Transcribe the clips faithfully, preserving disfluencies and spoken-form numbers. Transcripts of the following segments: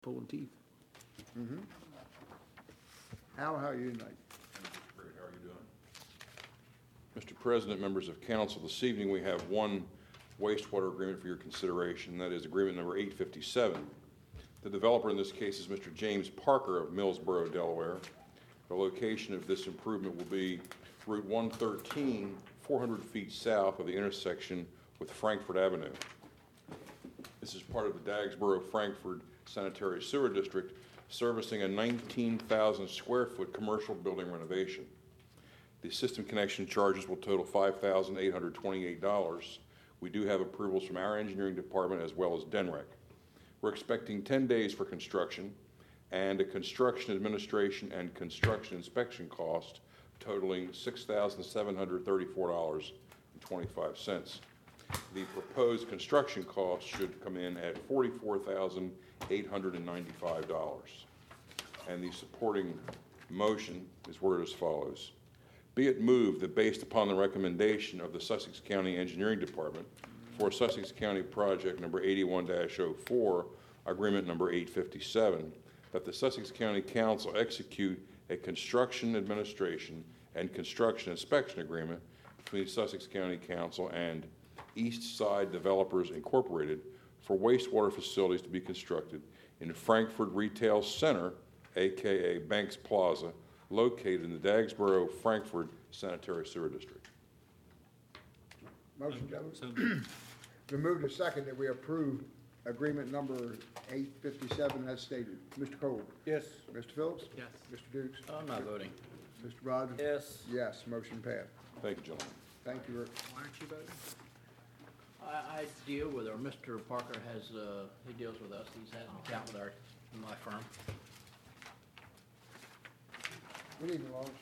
pulling teeth. Mm-hmm. Al, how are you tonight? Great, how are you doing? Mister President, members of council, this evening we have one wastewater agreement for your consideration. That is agreement number eight fifty-seven. The developer in this case is Mister James Parker of Millsboro, Delaware. The location of this improvement will be Route one thirteen, four hundred feet south of the intersection with Frankfurt Avenue. This is part of the Dagsboro-Frankfurt Sanitary Sewer District, servicing a nineteen thousand square foot commercial building renovation. The system connection charges will total five thousand eight hundred twenty-eight dollars. We do have approvals from our engineering department as well as D N R E C. We're expecting ten days for construction and a construction administration and construction inspection cost totaling six thousand seven hundred thirty-four dollars and twenty-five cents. The proposed construction cost should come in at forty-four thousand eight hundred ninety-five dollars. And the supporting motion is worded as follows. Be it moved that based upon the recommendation of the Sussex County Engineering Department for Sussex County Project number eighty-one dash oh four, agreement number eight fifty-seven, that the Sussex County Council execute a construction administration and construction inspection agreement between Sussex County Council and East Side Developers Incorporated for wastewater facilities to be constructed in Frankfurt Retail Center, aka Banks Plaza, located in the Dagsboro-Frankfurt Sanitary Sewer District. Motion, gentlemen. So moved. We move to second that we approve agreement number eight fifty-seven as stated. Mister Cole? Yes. Mister Phillips? Yes. Mister Dukes? I'm not voting. Mister Rogers? Yes. Yes, motion passed. Thank you, gentlemen. Thank you, Rick. Why aren't you voting? I, I deal with, or Mister Parker has, uh, he deals with us. He's had an account with our, my firm. Good evening, Lawrence.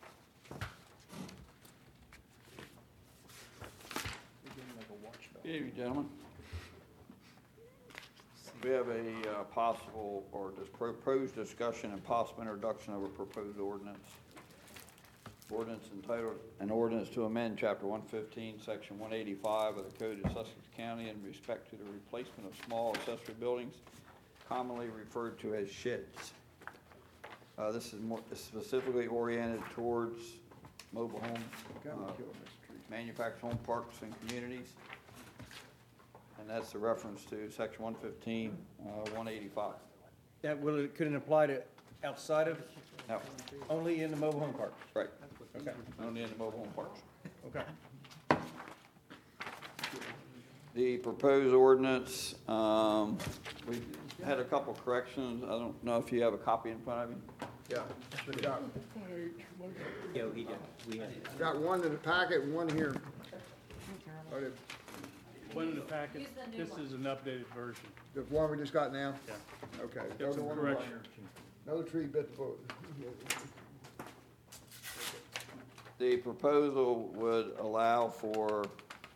Good evening, gentlemen. We have a uh, possible or dis- proposed discussion and possible introduction of a proposed ordinance. Ordinance entitled, an ordinance to amend chapter one fifteen, section one eighty-five of the Code of Sussex County in respect to the replacement of small accessory buildings commonly referred to as sheds. Uh, This is more specifically oriented towards mobile home, Got me uh, killing this tree. manufactured home parks and communities. And that's the reference to section one fifteen, uh, one eighty-five. That will, it couldn't apply to outside of, No, only in the mobile home parks? right, Okay, only in the mobile home parks. okay. The proposed ordinance, um, we had a couple corrections. I don't know if you have a copy in front of you. Yeah. We got, Yeah, he did. We had it. got one in the packet and one here. Oh, the- One in the packet, this is an updated version. The one we just got now? Yeah. Okay. Got Those are some one correction. Another tree bit the bullet. The proposal would allow for,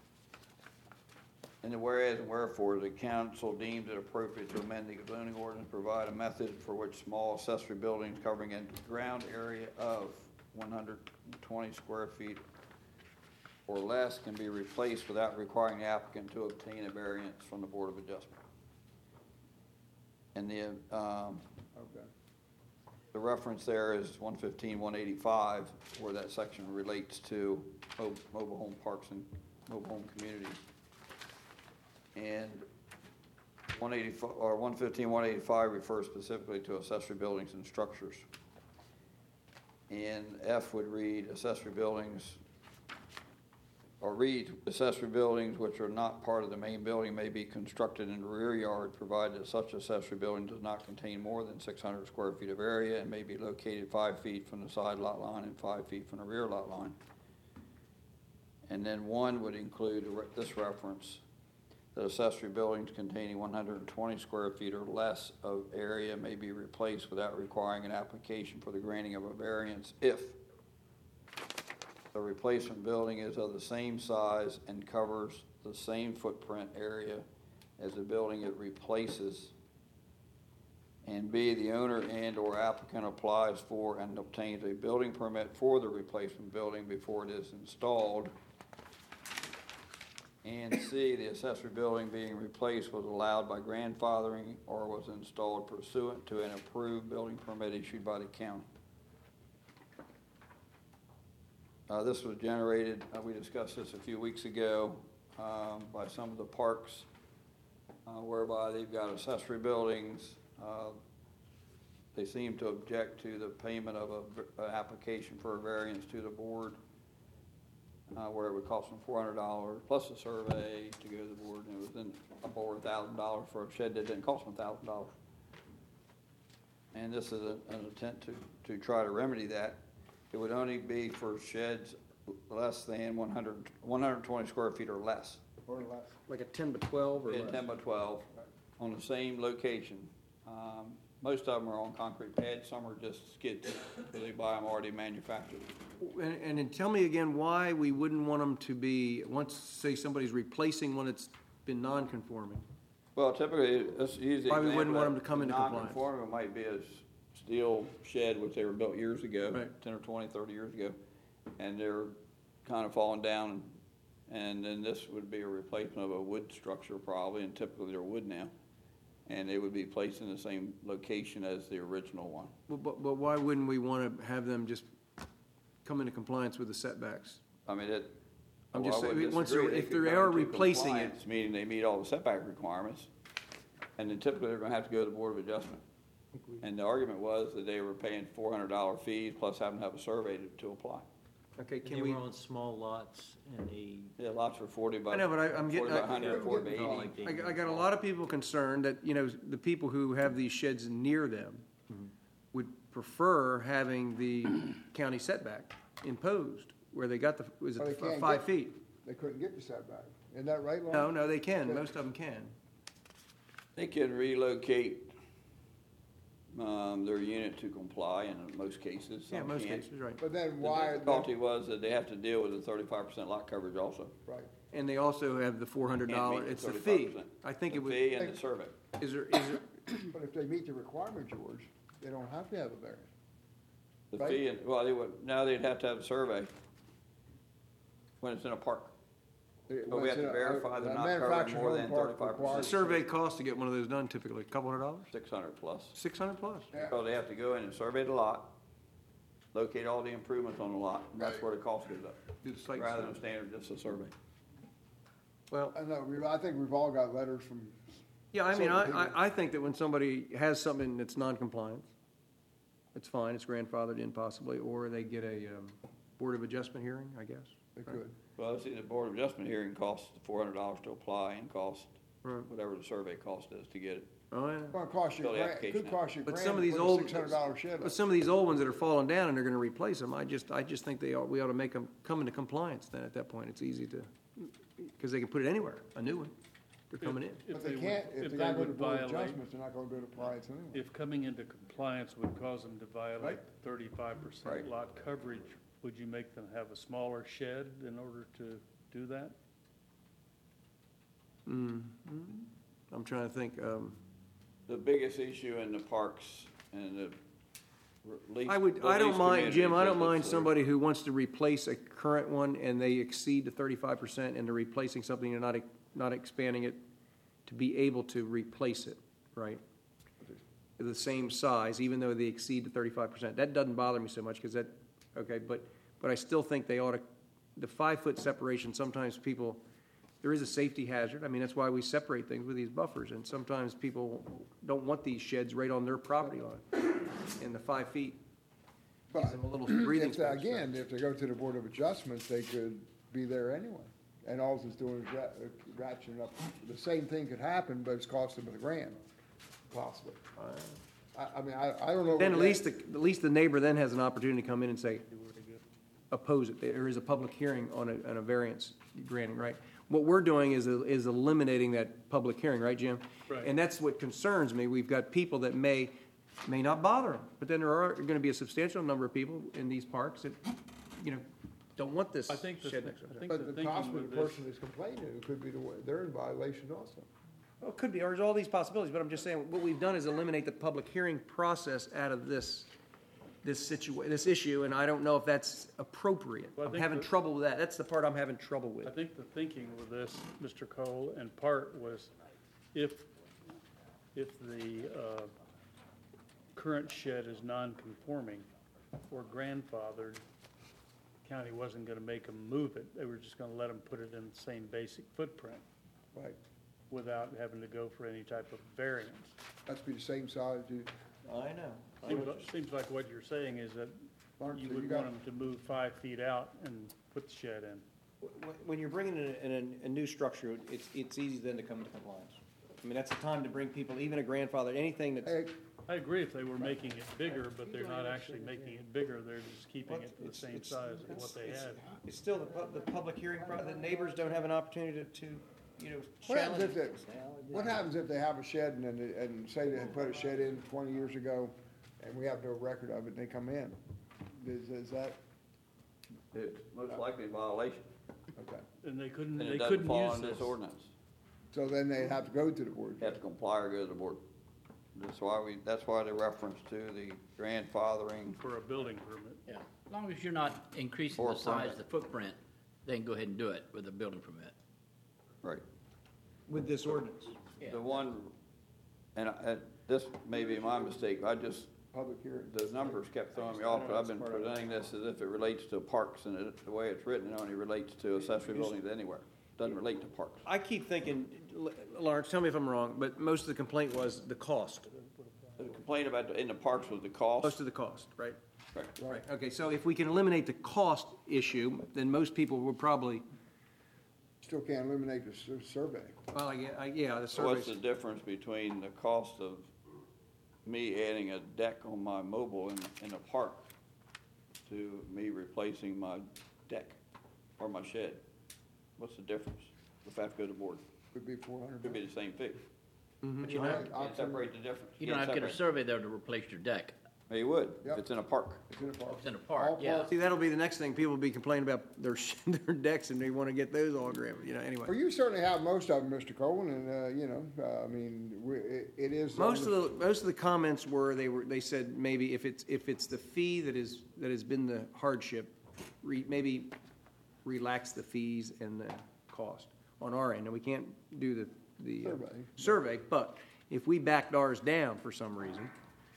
in the whereas and wherefore, the council deems it appropriate to amend the zoning ordinance, provide a method for which small accessory buildings covering a ground area of one hundred twenty square feet or less can be replaced without requiring the applicant to obtain a variance from the Board of Adjustment. And the, um, Okay. the reference there is one fifteen, one eighty-five, where that section relates to mo- mobile home parks and mobile home communities. And one eighty-five, or one fifteen, one eighty-five refers specifically to accessory buildings and structures. And F would read accessory buildings, or read accessory buildings which are not part of the main building may be constructed in the rear yard, provided that such accessory building does not contain more than six hundred square feet of area and may be located five feet from the side lot line and five feet from the rear lot line. And then one would include a re- this reference, that accessory buildings containing one hundred twenty square feet or less of area may be replaced without requiring an application for the granting of a variance if the replacement building is of the same size and covers the same footprint area as the building it replaces. And B, the owner and/or applicant applies for and obtains a building permit for the replacement building before it is installed. And C, the accessory building being replaced was allowed by grandfathering or was installed pursuant to an approved building permit issued by the county. Uh, this was generated, uh, we discussed this a few weeks ago, um, by some of the parks, uh, whereby they've got accessory buildings. Uh, They seem to object to the payment of a, an application for a variance to the board, uh, where it would cost them four hundred dollars plus a survey to go to the board, and it was then up over a thousand dollars for a shed that didn't cost them a thousand dollars. And this is a, an attempt to, to try to remedy that. It would only be for sheds less than one hundred, one hundred twenty square feet or less. Or less. Like a ten by twelve or Yeah, less? ten by twelve, on the same location. Um, most of them are on concrete pads, some are just skids, so they buy them already manufactured. And, and then tell me again why we wouldn't want them to be, once, say, somebody's replacing one that's been non-conforming. Well, typically, let's use the Why we example wouldn't want that them to come into compliance. Non-conforming might be a s- steel shed, which they were built years ago, Right. ten or twenty, thirty years ago, and they're kind of falling down, and then this would be a replacement of a wood structure probably, and typically they're wood now, and they would be placed in the same location as the original one. But, but, but why wouldn't we want to have them just come into compliance with the setbacks? I mean, it. I'm well, just I saying, wouldn't once disagree. they're- They if could they go are into replacing it- compliance, meaning they meet all the setback requirements, and then typically they're gonna have to go to the Board of Adjustment. And the argument was that they were paying four hundred dollar fees plus having to have a survey to, to apply. Okay, And can they we, were on small lots and they, Yeah, lots were forty by. I know, but I- I'm getting- Forty by I- hundred, forty by Yeah. eighty. I, I got a lot of people concerned that, you know, the people who have these sheds near them would prefer having the county setback imposed, where they got the, was Well, they it can't f- five get- feet? They couldn't get the setback. Isn't that right, Lon? No, no, they can, most of them can. They can relocate, um, their unit to comply in most cases. Yeah, some most can't. cases, right. But then The why? difficulty was that they have to deal with the thirty-five percent lot coverage also. Right. And they also have the four hundred Can't dollar, meet the it's the fee. thirty-five percent. I think The it would, fee and the survey. is there, is there, But if they meet the requirement, George, they don't have to have a variance. The Right. fee, and well, they would, now they'd have to have a survey when it's in a park. But we have to verify they're not covering more than thirty-five the percent. survey cost to get one of those done typically, a couple hundred dollars? Six hundred plus. Six hundred plus? So they have to go in and survey the lot, locate all the improvements on the lot, and that's where the cost goes up. Do the site Rather than survey. standard, just a survey. Well, I know, we- I think we've all got letters from, yeah, I mean, Certain I, people- I, I think that when somebody has something that's non-compliant, it's fine, it's grandfathered in possibly, or they get a, um, Board of Adjustment hearing, I guess. they could. Well, see, the Board of Adjustment hearing costs four hundred dollars to apply and cost Right. whatever the survey cost is to get it. Oh, yeah. It's gonna cost you, Fill the a grand- application could cost you a But grand some of to these put a old, six hundred dollar shed but up. some of these old ones that are falling down and they're gonna replace them, I just, I just think they ought, we ought to make them come into compliance then at that point. It's easy to, because they can put it anywhere, a new one. They're coming in. If But they would- can't, if if they they gotta go to would Board of violate, Adjustments, they're not gonna go to compliance anyway. if coming into compliance would cause them to violate Right. thirty-five Right. percent lot coverage, would you make them have a smaller shed in order to do that? Mm. I'm trying to think, um, The biggest issue in the parks and the least. I would, the I don't least mind, Jim, I communities don't is mind the- somebody who wants to replace a current one and they exceed the thirty-five percent and they're replacing something and not, e- not expanding it to be able to replace it, right? The same size, even though they exceed the thirty-five percent. That doesn't bother me so much because that, okay, but, but I still think they ought to, the five-foot separation, sometimes people, there is a safety hazard. I mean, that's why we separate things with these buffers. And sometimes people don't want these sheds right on their property line. And the five feet But gives them a little breathing if, they- space. again, if they go to the Board of Adjustments, they could be there anyway. And all it's doing is ra- ratcheting up. The same thing could happen, but it's costing them a grand, possibly. I, I mean, I, I don't know. Then what at that- least, the- at least the neighbor then has an opportunity to come in and say, oppose it. There is a public hearing on a, on a variance granting, right? What we're doing is, is eliminating that public hearing, right, Jim? Right. And that's what concerns me. We've got people that may, may not bother them, but then there are gonna be a substantial number of people in these parks that, you know, don't want this I think the- shed next to I them. think But the the thinking possibly with the this- person that's complaining, it could be the, one- they're in violation also. Well, it could be, or there's all these possibilities, but I'm just saying, what we've done is eliminate the public hearing process out of this, this situa, this issue, and I don't know if that's appropriate. Well, I I'm think having that- trouble with that. That's the part I'm having trouble with. I think the thinking with this, Mister Cole, in part was if, if the uh, current shed is non-conforming or grandfathered, the county wasn't going to make them move it. They were just going to let them put it in the same basic footprint Right, without having to go for any type of variance. that's be the same size, you, I know. I Seems know like- Seems like what you're saying is that Lawrence, you so would you got- want them to move five feet out and put the shed in. When- When you're bringing in a, in a, a new structure, it's, it's easy then to come into compliance. I mean, that's the time to bring people, even a grandfather, anything that's, hey, I agree if they were making it bigger, but they're not actually making it bigger, they're just keeping it to the It's- same it's- size as what they it's- had. it's still the, pub- the public hearing, pro- the neighbors don't have an opportunity to, to, you know, what happens challenge. if they, what happens if they have a shed and, then they- and say they put a shed in twenty years ago, and we have no record of it, and they come in? Is, is that, It's most likely a violation, okay, And they couldn't, and they it doesn't couldn't fall use in this this. ordinance. so then they'd have to go to the board. You have to comply or go to the board. That's why we, that's why the reference to the grandfathering. For a building permit. Yeah, as long as you're not increasing Or the size, permit. the footprint, then go ahead and do it with a building permit. Right. With this ordinance. Yeah. The one, and I, and this may be my mistake, I just, Public hearing. the numbers kept throwing me off, but I've been presenting this as if it relates to parks, and it, the way it's written, it only relates to accessory buildings anywhere. Doesn't relate to parks. I keep thinking, L- Lawrence, tell me if I'm wrong, but most of the complaint was the cost, The complaint about, the- in the parks was the cost. most of the cost, right? Right. Right, okay, so if we can eliminate the cost issue, then most people would probably, Still can't eliminate the sur- survey. well, I, gue- I, yeah, the So what's surveys. the difference between the cost of me adding a deck on my mobile in, in a park to me replacing my deck or my shed? What's the difference? If I have to go to the board, Could be four hundred. could be the same fee. But you don't, have- Can't separate the difference. you don't Can't have to get a separate. survey there to replace your deck. Well, you would, Yep. if it's in a park. It's in a park. It's in a park, All yeah. parks. See, that'll be the next thing, people will be complaining about their, sh- their decks and they wanna get those all granted, you know, anyway. Well, you certainly have most of them, Mister Cohen, and, uh, you know, uh, I mean, we, it, it is. Most of the, most of the comments were, they were, they said maybe if it's, if it's the fee that is, that has been the hardship, re, maybe relax the fees and the cost on our end, and we can't do the, the. uh, Survey. Survey, but if we backed ours down for some reason,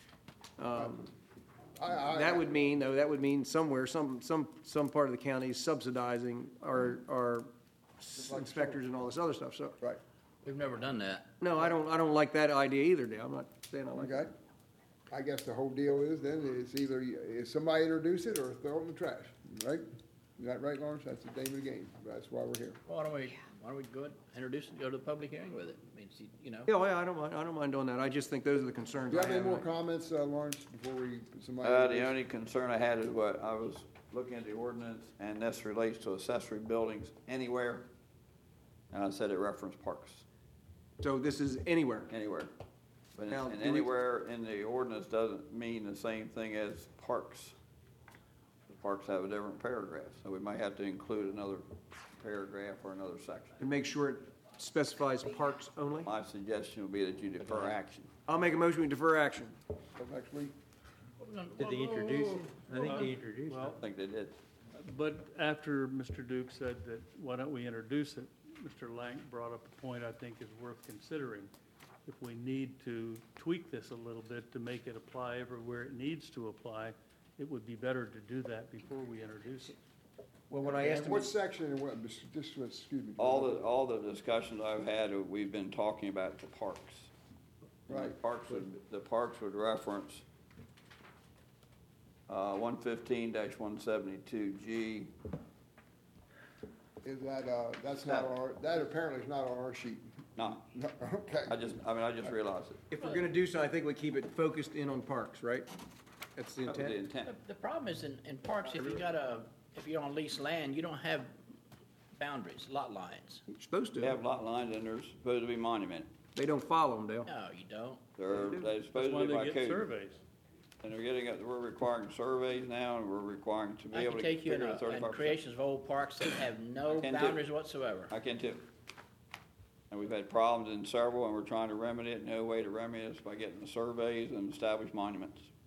um, I, I. that would mean, though, that would mean somewhere, some, some, some part of the county is subsidizing our, our inspectors and all this other stuff, so. Right, We've never done that. No, I don't, I don't like that idea either, Dale, I'm not saying I like it. okay. I guess the whole deal is then, it's either, you- is somebody introduce it or throw it in the trash, right? Is that right, Lawrence? That's the name of the game. That's why we're here. Why don't we, why don't we go ahead, introduce it, go to the public hearing with it? I mean, see, you know. Yeah, well, I don't mind, I don't mind doing that, I just think those are the concerns Do you I have any have. more comments, uh, Lawrence, before we, somebody? Uh, the only concern I had is what, I was looking at the ordinance, and this relates to accessory buildings anywhere. And I said it referenced parks, So this is anywhere. anywhere. But, Now, and do we- anywhere in the ordinance doesn't mean the same thing as parks. The parks have a different paragraph, so we might have to include another paragraph or another section. And make sure it specifies parks only. My suggestion would be that you defer action. I'll make a motion, we defer action. Till next week? Did they introduce it? I think they introduced it. Well, I think they did. but after Mister Duke said that, why don't we introduce it, Mister Lank brought up a point I think is worth considering. If we need to tweak this a little bit to make it apply everywhere it needs to apply, it would be better to do that before we introduce it. Well, when I asked And him, what section, and what, just, excuse me. All the, all the discussions I've had, uh, we've been talking about the parks. And the Right. Parks would, the parks would reference, uh, one fifteen one seventy-two G. Is that, uh, that's not on our, that apparently is not on our sheet. Not, No, okay. I just, I mean, I just realized it. if we're gonna do so, I think we keep it focused in on parks, right? That's the That was the intent. intent. The- The problem is in, in parks, if you got a, if you're on leased land, you don't have boundaries, lot lines. You're supposed They have to. lot lines and there's supposed to be monument. They don't follow them, Dale. No, you don't. They're, they're That's supposed to why be by they get code. surveys. And they're getting, we're requiring surveys now and we're requiring to be I able can to take you in figure a, the in thirty-five percent. creations of old parks that have no I can too. boundaries whatsoever. I can too. And we've had problems in several, and we're trying to remedy it. No way to remedy it is by getting the surveys and establish monuments.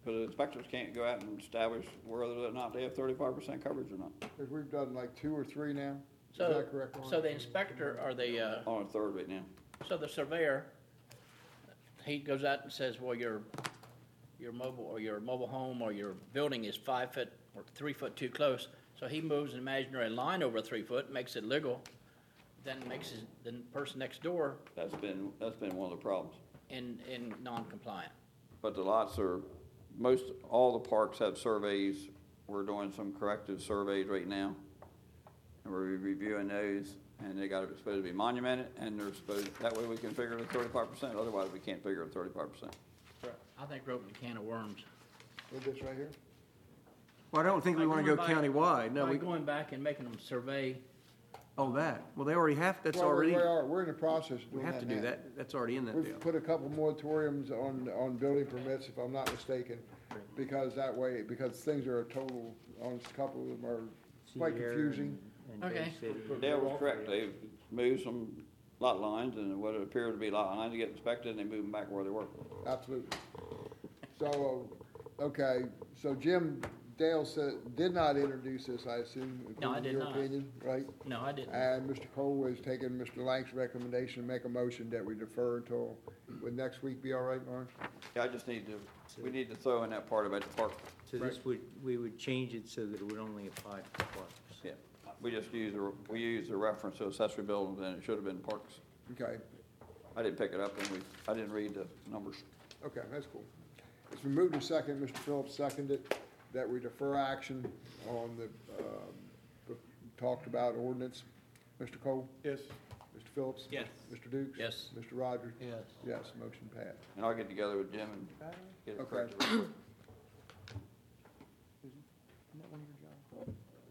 Because the inspectors can't go out and establish whether or not they have thirty-five percent coverage or not. If we've done like two or three now, is So, that correct? Lauren? so the inspector or the, uh, On a third right now. so the surveyor, he goes out and says, well, your, your mobile, or your mobile home or your building is five foot or three foot too close. So he moves an imaginary line over three foot, makes it legal, then makes his, the person next door That's been, that's been one of the problems. in, in non-compliant. But the lots are, most, all the parks have surveys. We're doing some corrective surveys right now. And we're reviewing those, and they got, it's supposed to be monumented, and they're supposed, that way we can figure the thirty-five percent, otherwise we can't figure the thirty-five percent. I think we're opening a can of worms. With this right here? Well, I don't think we By want to go going back- countywide. No, By we, going back and making them survey, oh, that. Well, they already have, that's Well, we- already, We are, we're in the process of we doing have to that do now. that. That's already in that deal. We've put a couple moratoriums on, on building permits, if I'm not mistaken, because that way, because things are a total, on a couple of them are quite Sierra confusing. and- and Bay Okay. City. Dale was correct. They moved some lot lines, and what appeared to be lot lines, to get inspected, and they moved them back where they were. Absolutely. So, okay, so Jim, Dale said, did not introduce this, I assume, No, I according to did your not. opinion, right? no, I didn't. And Mister Cole has taken Mister Lang's recommendation to make a motion that we defer until, would next week be all right, Lawrence? Yeah, I just need to, we need to throw in that part about the park. So this would, we would change it so that it would only apply to parks. Yeah, we just use, a- we use the reference to accessory buildings, and it should have been parks. Okay, I didn't pick it up, and we, I didn't read the numbers. okay, that's cool. It's been moved and second, Mister Phillips seconded, that we defer action on the, um, the talked about ordinance. Mister Cole? Yes. Mister Phillips? Yes. Mister Dukes? Yes. Mister Rogers? Yes. Yes, motion passed. And I'll get together with Jim and get it Okay. corrected.